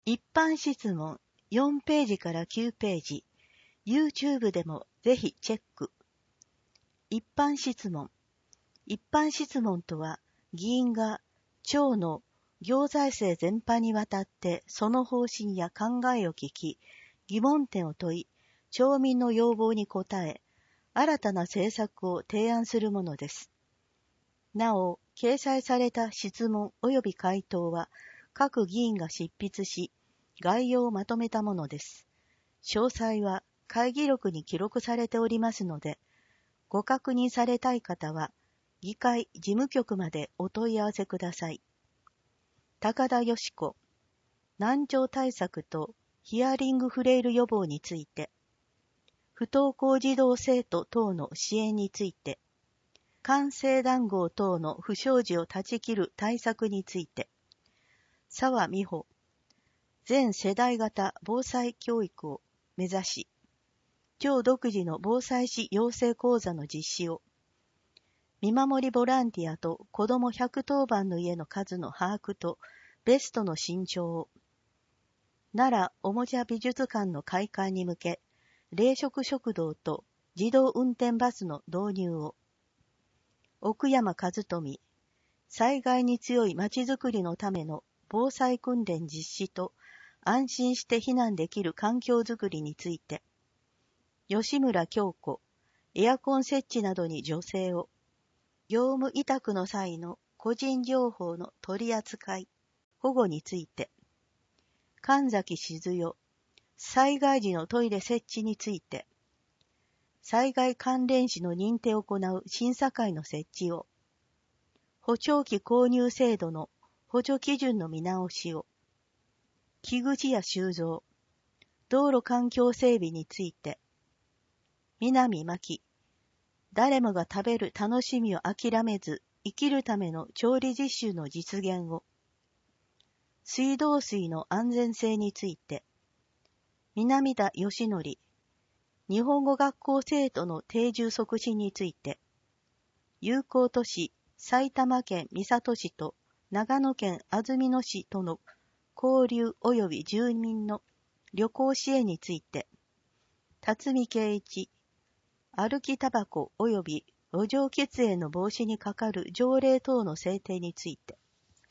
一般質問4ページから9ページ。YouTube でもぜひチェック。一般質問。一般質問とは、議員が町の行財政全般にわたってその方針や考えを聞き、疑問点を問い、町民の要望に応え、新たな政策を提案するものです。なお、掲載された質問及び回答は、各議員が執筆し、概要をまとめたものです。詳細は会議録に記録されておりますので、ご確認されたい方は、議会事務局までお問い合わせください。高田よし子、難聴対策とヒアリングフレイル予防について、不登校児童生徒等の支援について、官製談合等の不祥事を断ち切る対策について、澤美穂、全世代型防災教育を目指し、町独自の防災士養成講座の実施を、見守りボランティアと子ども110番の家の数の把握とベストの新調を、奈良おもちゃ美術館の開館に向け、冷食食堂と自動運転バスの導入を、奥山和富、災害に強いまちづくりのための防災訓練実施と安心して避難できる環境づくりについて、吉村京子、エアコン設置などに助成を、業務委託の際の個人情報の取り扱い、保護について、神崎静代、災害時のトイレ設置について、災害関連死の認定を行う審査会の設置を、補聴器購入制度の補助基準の見直しを、木口や修造、道路環境整備について、南真紀、誰もが食べる楽しみを諦めず生きるための調理実習の実現を、水道水の安全性について、南田義則、日本語学校生徒の定住促進について、友好都市埼玉県三郷市と長野県安曇野市との交流及び住民の旅行支援について、辰巳圭一、歩きタバコ及び路上喫煙の防止にかかる条例等の制定について、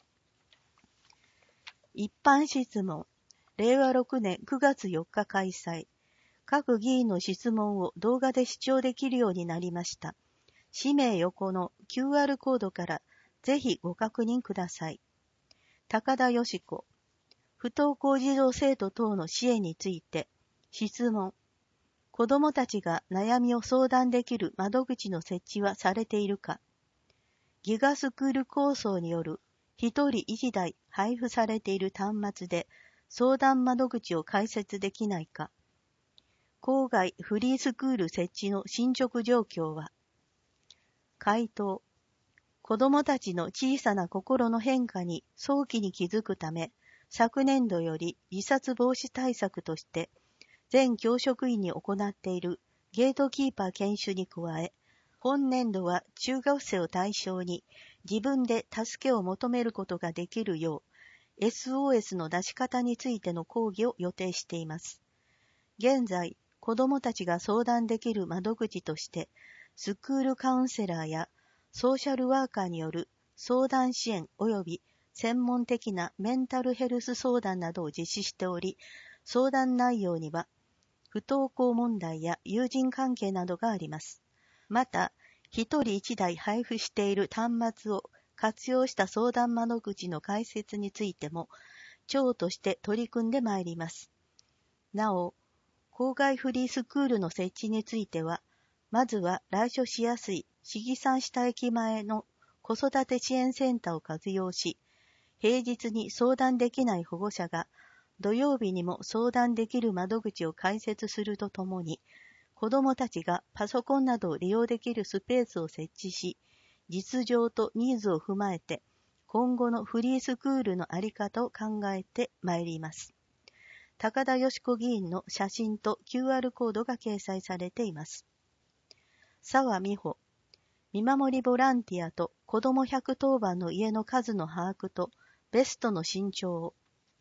一般質問、令和6年9月4日開催。各議員の質問を動画で視聴できるようになりました。氏名横の QR コードからぜひご確認ください。高田よし子、不登校児童生徒等の支援について、質問。子どもたちが悩みを相談できる窓口の設置はされているか。ギガスクール構想による一人一台配布されている端末で相談窓口を開設できないか。郊外フリースクール設置の進捗状況は。回答。子どもたちの小さな心の変化に早期に気づくため、昨年度より自殺防止対策として、全教職員に行っているゲートキーパー研修に加え、本年度は中学生を対象に自分で助けを求めることができるよう、SOS の出し方についての講義を予定しています。現在、子どもたちが相談できる窓口として、スクールカウンセラーやソーシャルワーカーによる相談支援及び専門的なメンタルヘルス相談などを実施しており、相談内容には不登校問題や友人関係などがあります。また、一人一台配布している端末を活用した相談窓口の開設についても、庁として取り組んでまいります。なお、郊外フリースクールの設置については、まずは来所しやすい市議山下駅前の子育て支援センターを活用し、平日に相談できない保護者が土曜日にも相談できる窓口を開設するとともに、子どもたちがパソコンなどを利用できるスペースを設置し、実情とニーズを踏まえて、今後のフリースクールの在り方を考えてまいります。高田よし子議員の写真と QR コードが掲載されています。澤美穂、見守りボランティアと子ども110番の家の数の把握とベストの新調を、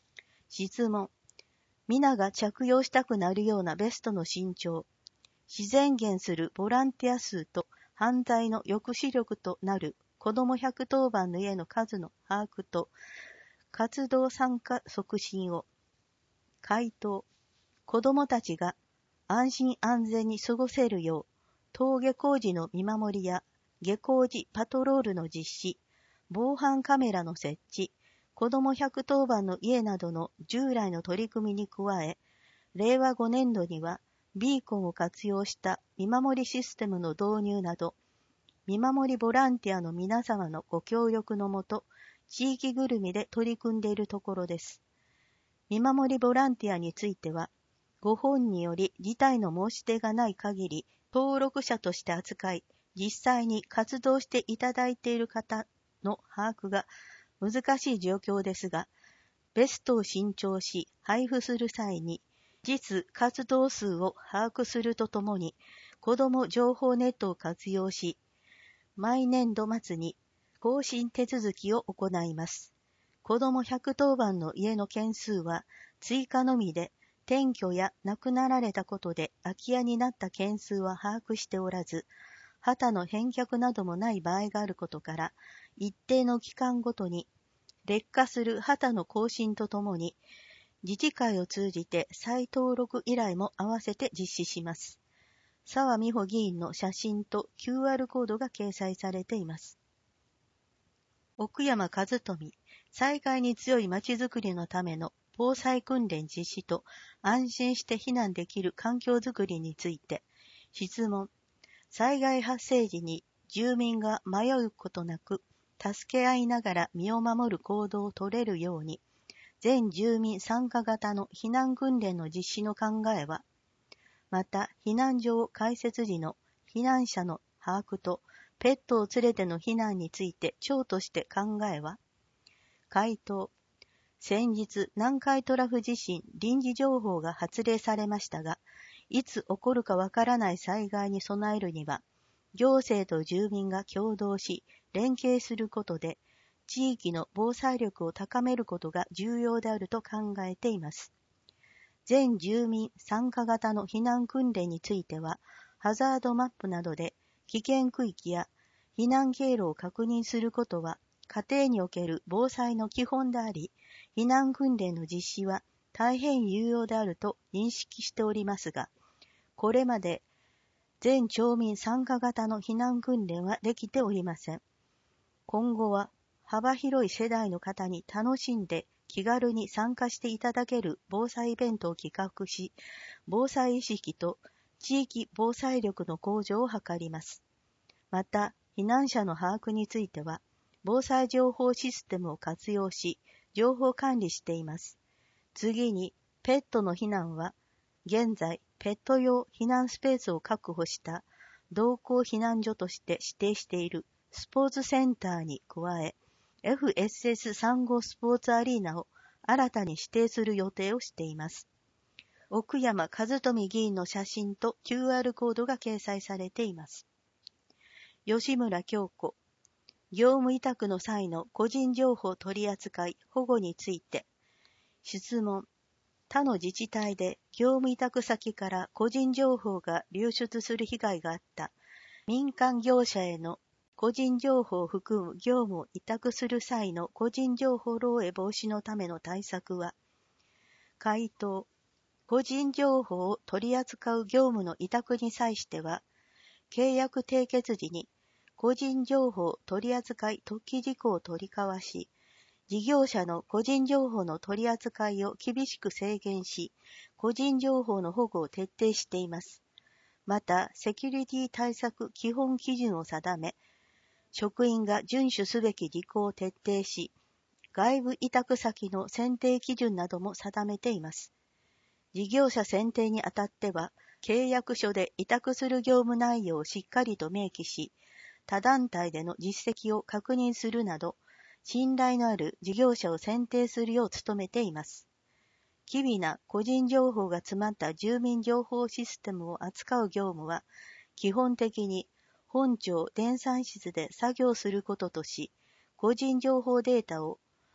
質問。皆が着用したくなるようなベストの身長。自然減するボランティア数と犯罪の抑止力となる子ども110番の家の数の把握と活動参加促進を。回答。子どもたちが安心安全に過ごせるよう、登下校時の見守りや下校時パトロールの実施、防犯カメラの設置、子ども110番の家などの従来の取り組みに加え、令和5年度にはビーコンを活用した見守りシステムの導入など、見守りボランティアの皆様のご協力のもと、地域ぐるみで取り組んでいるところです。見守りボランティアについては、ご本により辞退の申し出がない限り、登録者として扱い、実際に活動していただいている方の把握が難しい状況ですが、ベストを新調し、配布する際に、実活動数を把握するとともに、子ども情報ネットを活用し、毎年度末に更新手続きを行います。子ども110番の家の件数は追加のみで、転居や亡くなられたことで空き家になった件数は把握しておらず、旗の返却などもない場合があることから、一定の期間ごとに劣化する旗の更新とともに、自治会を通じて再登録依頼も合わせて実施します。澤美穂議員の写真と QR コードが掲載されています。奥山和富、災害に強いまちづくりのための防災訓練実施と安心して避難できる環境づくりについて、質問。災害発生時に住民が迷うことなく、助け合いながら身を守る行動を取れるように、全住民参加型の避難訓練の実施の考えは、また避難所開設時の避難者の把握とペットを連れての避難について長として考えは、回答。先日、南海トラフ地震臨時情報が発令されましたが、いつ起こるかわからない災害に備えるには、行政と住民が協働し、連携することで、地域の防災力を高めることが重要であると考えています。全住民参加型の避難訓練については、ハザードマップなどで危険区域や避難経路を確認することは、家庭における防災の基本であり、避難訓練の実施は大変有用であると認識しておりますが、これまで全町民参加型の避難訓練はできておりません。今後は幅広い世代の方に楽しんで気軽に参加していただける防災イベントを企画し、防災意識と地域防災力の向上を図ります。また、避難者の把握については、防災情報システムを活用し、情報管理しています。次に、ペットの避難は、現在、ペット用避難スペースを確保した同行避難所として指定しているスポーツセンターに加え、FSS 産後スポーツアリーナを新たに指定する予定をしています。奥山和富議員の写真と QR コードが掲載されています。吉村京子、業務委託の際の個人情報取扱い保護について、質問。他の自治体で業務委託先から個人情報が流出する被害があった民間業者への個人情報を含む業務を委託する際の個人情報漏洩防止のための対策は、回答。個人情報を取り扱う業務の委託に際しては、契約締結時に個人情報取扱特記事項を取り交わし、事業者の個人情報の取り扱いを厳しく制限し、個人情報の保護を徹底しています。また、セキュリティ対策基本基準を定め、職員が遵守すべき事項を徹底し、外部委託先の選定基準なども定めています。事業者選定にあたっては、契約書で委託する業務内容をしっかりと明記し、他団体での実績を確認するなど、信頼のある事業者を選定するよう努めています。機微な個人情報が詰まった住民情報システムを扱う業務は、基本的に本庁電算室で作業することとし、個人情報データを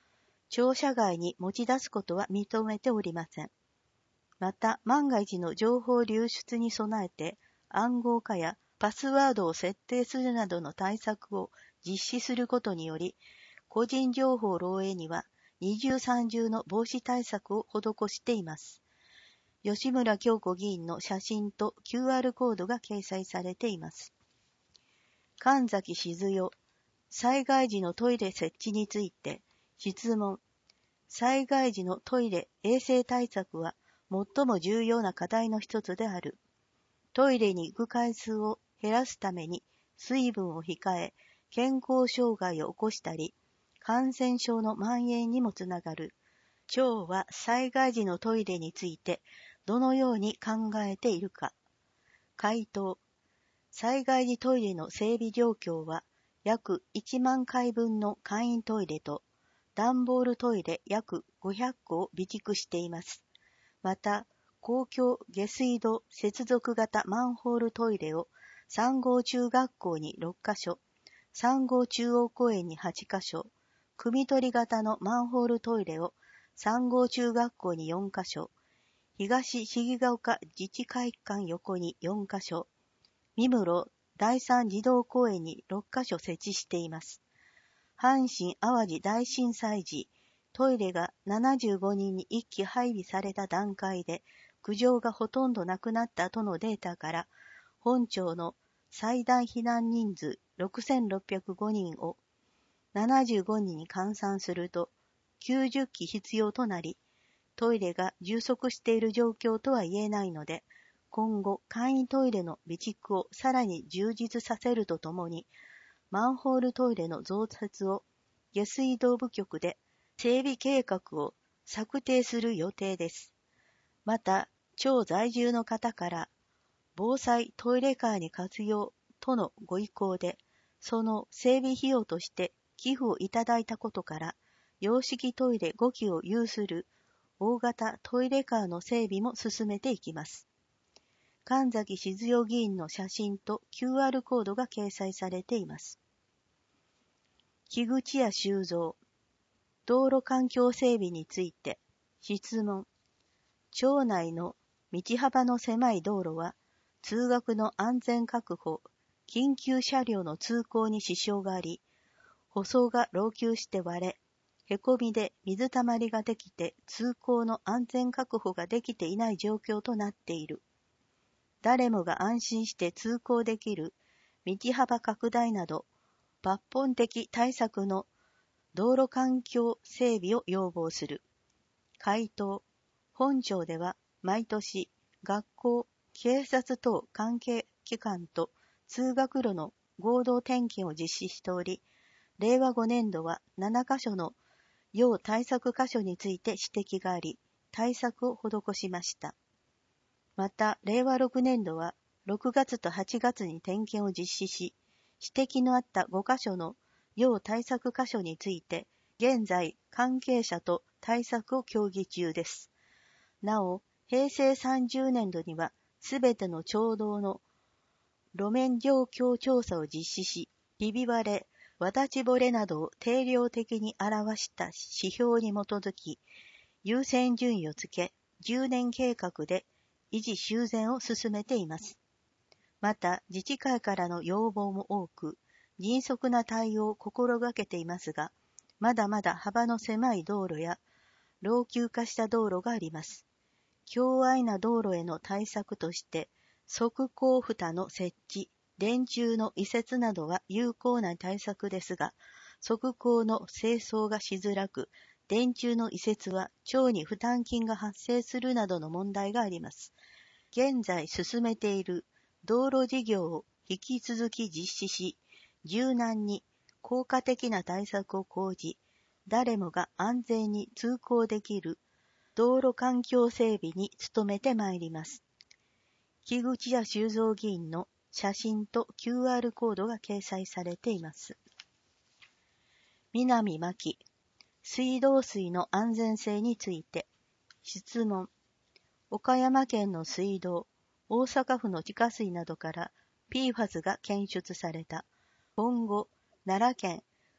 庁舎外に持ち出すことは認めておりません。また、万が一の情報流出に備えて、暗号化やパスワードを設定するなどの対策を実施することにより、個人情報漏洩には二重三重の防止対策を施しています。吉村京子議員の写真と QR コードが掲載されています。神崎静代、災害時のトイレ設置について質問。災害時のトイレ衛生対策は最も重要な課題の一つである。トイレに行く回数を減らすために水分を控え、健康障害を起こしたり、感染症の蔓延にもつながる。庁は災害時のトイレについてどのように考えているか。回答。災害時トイレの整備状況は約1万回分の簡易トイレと段ボールトイレ約500個を備蓄しています。また、公共下水道接続型マンホールトイレを3号中学校に6カ所、3号中央公園に8カ所、汲み取り型のマンホールトイレを3号中学校に4カ所、東重ヶ丘自治会館横に4カ所、三室第三児童公園に6カ所設置しています。阪神・淡路大震災時、トイレが75人に1機配備された段階で、苦情がほとんどなくなったとのデータから、本庁の最大避難人数6605人を75人に換算すると90機必要となり、トイレが充足している状況とは言えないので、今後簡易トイレの備蓄をさらに充実させるとともに、マンホールトイレの増設を下水道部局で整備計画を策定する予定です。また、庁在住の方から防災トイレカーに活用とのご意向で、その整備費用として寄付をいただいたことから、洋式トイレ5基を有する大型トイレカーの整備も進めていきます。神崎静代議員の写真と QR コードが掲載されています。木口屋修造、道路環境整備について質問。町内の道幅の狭い道路は通学の安全確保、緊急車両の通行に支障があり、舗装が老朽して割れ、へこみで水たまりができて通行の安全確保ができていない状況となっている。誰もが安心して通行できる道幅拡大など抜本的対策の道路環境整備を要望する。回答。本庁では毎年学校、警察等関係機関と通学路の合同点検を実施しており、令和5年度は7カ所の要対策箇所について指摘があり、対策を施しました。また、令和6年度は6月と8月に点検を実施し、指摘のあった5カ所の要対策箇所について、現在関係者と対策を協議中です。なお、平成30年度には、すべての町道の路面状況調査を実施し、ひび割れ、わだちぼれなどを定量的に表した指標に基づき、優先順位をつけ、10年計画で維持修繕を進めています。また、自治会からの要望も多く、迅速な対応を心がけていますが、まだまだ幅の狭い道路や老朽化した道路があります。狭隘な道路への対策として、側溝蓋の設置、電柱の移設などは有効な対策ですが、側溝の清掃がしづらく、電柱の移設は町に負担金が発生するなどの問題があります。現在進めている道路事業を引き続き実施し、柔軟に効果的な対策を講じ、誰もが安全に通行できる道路環境整備に努めてまいります。木口屋修造議員の写真と QR コードが掲載されています。南真紀、水道水の安全性について質問。岡山県の水道、大阪府の地下水などから PFAS が検出された。今後、奈良県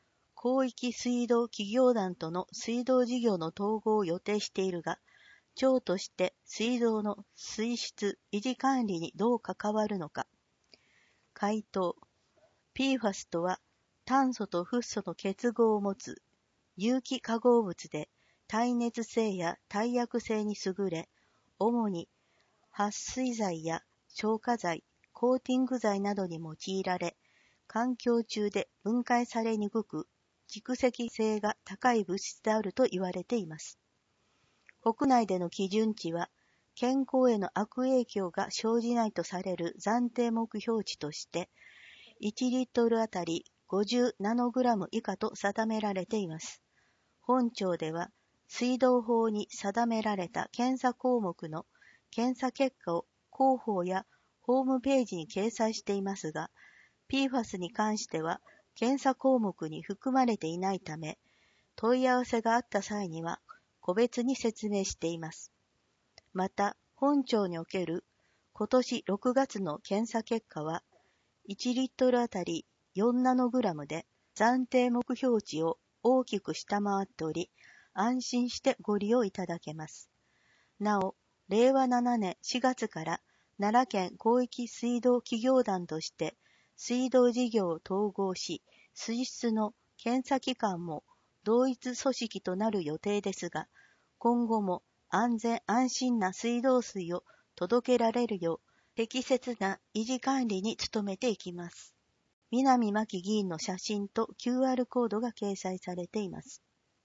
広域水道企業団との水道事業の統合を予定しているが、庁として水道の水質維持管理にどう関わるのか。回答。PFAS とは、炭素とフッ素の結合を持つ有機化合物で、耐熱性や耐薬性に優れ、主に撥水剤や消火剤、コーティング剤などに用いられ、環境中で分解されにくく、蓄積性が高い物質であると言われています。国内での基準値は、健康への悪影響が生じないとされる暫定目標値として、1リットルあたり50ナノグラム以下と定められています。本庁では、水道法に定められた検査項目の検査結果を広報やホームページに掲載していますが、PFAS に関しては検査項目に含まれていないため、問い合わせがあった際には個別に説明しています。また、本庁における今年6月の検査結果は、1リットルあたり4ナノグラムで暫定目標値を大きく下回っており、安心してご利用いただけます。なお、令和7年4月から奈良県広域水道企業団として水道事業を統合し、水質の検査機関も同一組織となる予定ですが、今後も安全安心な水道水を届けられるよう適切な維持管理に努めていきます。南真紀議員の写真と QR コードが掲載されています。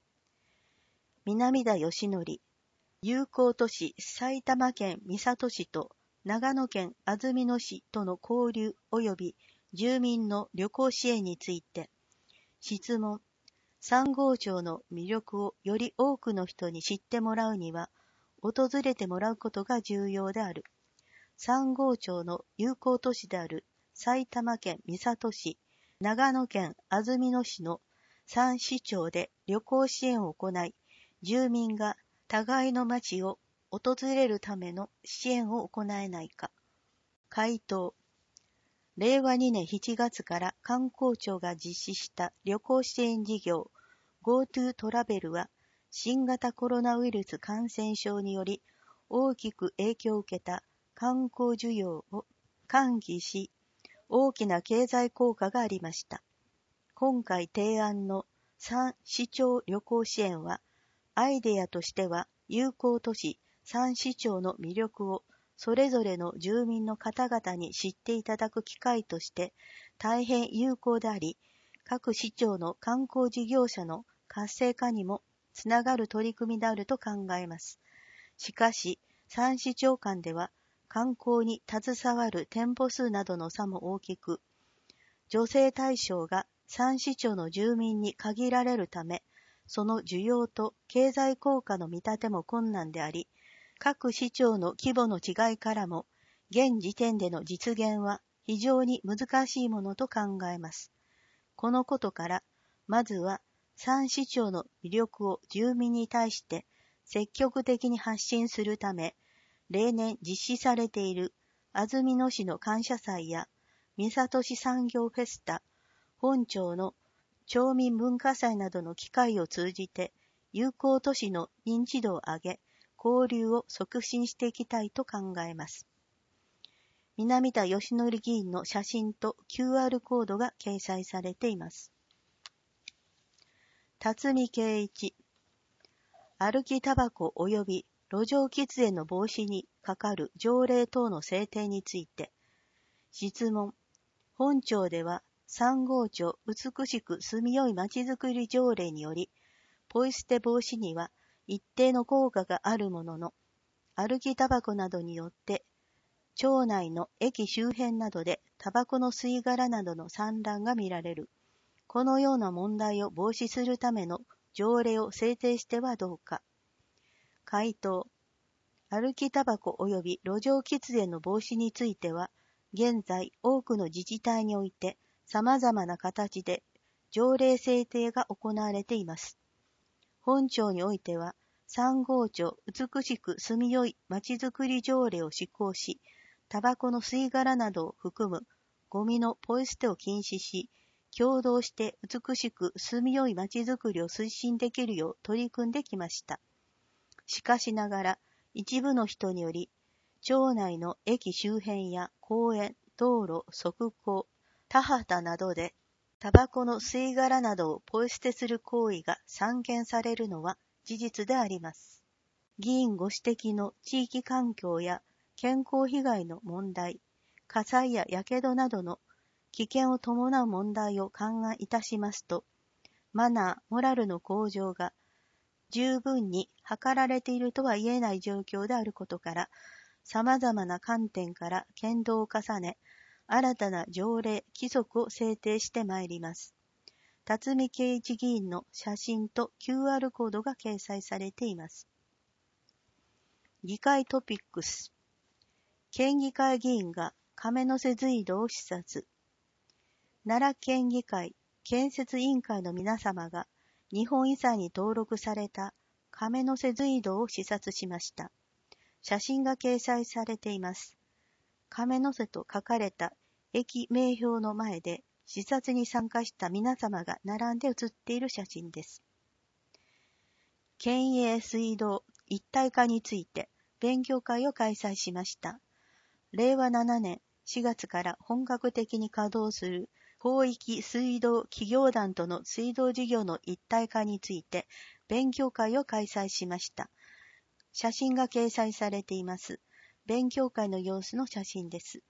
南田義則、友好都市埼玉県三郷市と長野県安曇野市との交流及び住民の旅行支援について、質問。三郷町の魅力をより多くの人に知ってもらうには、訪れてもらうことが重要である。三郷町の友好都市である埼玉県三郷市、長野県安曇野市の3市町で旅行支援を行い、住民が互いの町を訪れるための支援を行えないか。回答。令和2年7月から観光庁が実施した旅行支援事業 GoTo トラベルは、新型コロナウイルス感染症により大きく影響を受けた観光需要を喚起し、大きな経済効果がありました。今回提案の3市町旅行支援は、アイデアとしては友好都市3市町の魅力をそれぞれの住民の方々に知っていただく機会として大変有効であり、各市町の観光事業者の活性化にもつながる取り組みであると考えます。しかし、3市町間では観光に携わる店舗数などの差も大きく、助成対象が3市町の住民に限られるため、その需要と経済効果の見立ても困難であり、各市町の規模の違いからも、現時点での実現は非常に難しいものと考えます。このことから、まずは3市町の魅力を住民に対して積極的に発信するため、例年実施されている安曇野市の感謝祭や三郷市産業フェスタ、本町の町民文化祭などの機会を通じて、友好都市の認知度を上げ、交流を促進していきたいと考えます。南田義則議員の写真と QR コードが掲載されています。辰巳圭一、歩きタバコ及び路上喫煙の防止にかかる条例等の制定について、質問。本庁では、三郷町美しく住みよいまちづくり条例により、ポイ捨て防止には一定の効果があるものの、歩きタバコなどによって、町内の駅周辺などでタバコの吸い殻などの散乱が見られる。このような問題を防止するための条例を制定してはどうか。回答。歩きタバコ及び路上喫煙の防止については、現在多くの自治体において様々な形で条例制定が行われています。本庁においては、三郷町美しく住みよいまちづくり条例を施行し、タバコの吸い殻などを含むゴミのポイ捨てを禁止し、 共同して美しく住みよい街づくりを推進できるよう取り組んできました。しかしながら、一部の人により、町内の駅周辺や公園、道路、側溝、田畑などで、タバコの吸い殻などをポイ捨てする行為が散見されるのは事実であります。議員ご指摘の地域環境や健康被害の問題、火災や火傷などの危険を伴う問題を勘案いたしますと、マナー、モラルの向上が十分に図られているとは言えない状況であることから、様々な観点から検討を重ね、新たな条例、規則を制定してまいります。辰巳圭一議員の写真と QR コードが掲載されています。議会トピックス。県議会議員が亀の瀬隧道を視察。奈良県議会建設委員会の皆様が日本遺産に登録された亀の瀬隧道を視察しました。写真が掲載されています。亀の瀬と書かれた駅名標の前で視察に参加した皆様が並んで写っている写真です。県営水道一体化について勉強会を開催しました。令和7年4月から本格的に稼働する広域水道企業団との水道事業の一体化について勉強会を開催しました。写真が掲載されています。勉強会の様子の写真です。